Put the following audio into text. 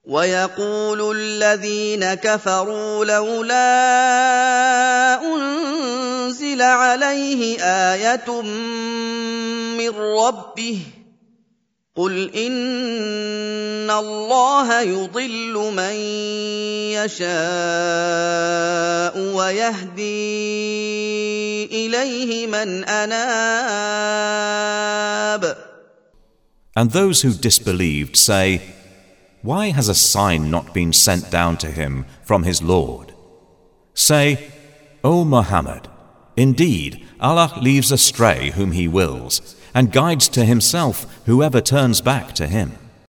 وَيَقُولُ الَّذِينَ كَفَرُوا لَوْلَا أُنزِلَ عَلَيْهِ آيَةٌ مِّن رَّبِّهِ ۖ قُلْ إِنَّ اللَّهَ يُضِلُّ مَن يَشَاءُ وَيَهْدِي إِلَيْهِ مَنْ أَنَابَ. And those who disbelieved say, why has a sign not been sent down to him from his Lord? Say, O Muhammad, indeed Allah leaves astray whom He wills, and guides to Himself whoever turns back to Him.